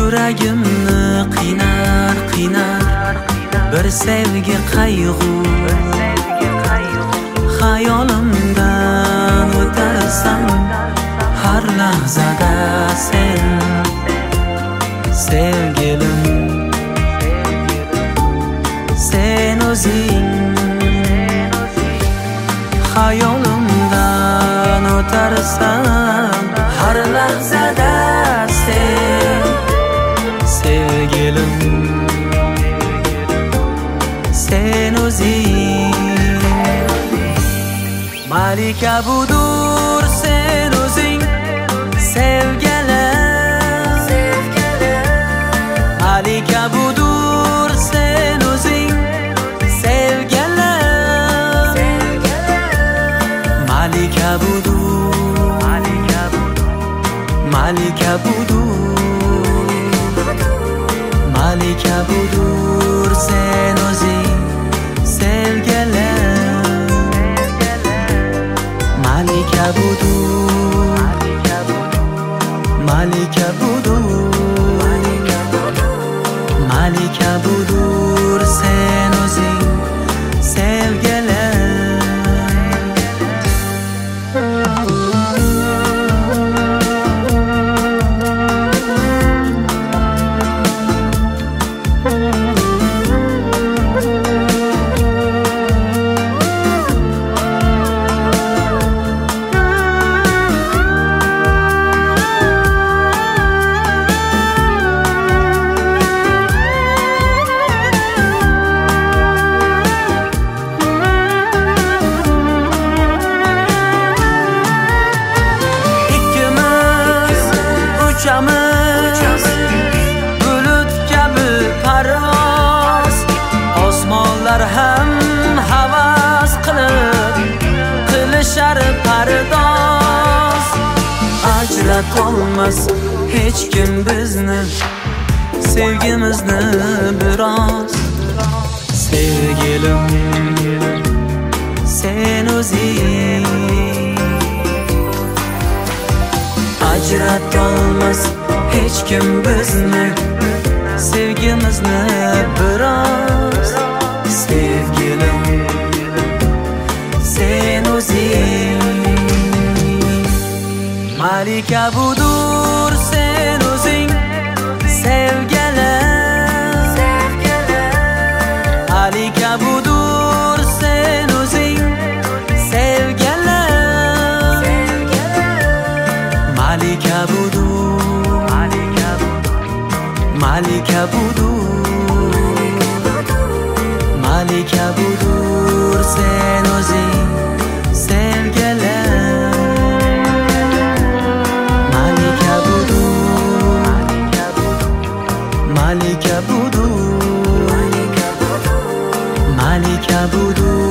Yuragimni qiynar bir sevgi qayg'u. Xayolimdan o'tarsan har lahzada sen, sevgilim, sen o'zing. Xayolimdan o'tarsan har lahzada sen, sevgilim, sen o'zing. Malika budur sen o'zing, sevgilim. Malika budur sen o'zing, sevgilim. Malika budur, Malika budur, Malika budur sen o'zing, sevgilim. Malika budur, Malika budur, Malika budur sen o'zing, sevgilim. Bulut kabi parvoz, osmonlar ham havas qilishar pardoz. Ajratolmas hech kim bizni, sevgimizni biroz. Sevgilim, sen o'zing. Ajratolmas hech kim bizni, sevgimizni biroz. Sevgilim, sen o'zing. Malika budur sen o'zing, sevgilim. Malika budur sen o'zing, sevgilim. Malika budur, Malika budur, Malika budur sen o'zing, sevgilim. Malika budur, Malika budur, Malika budur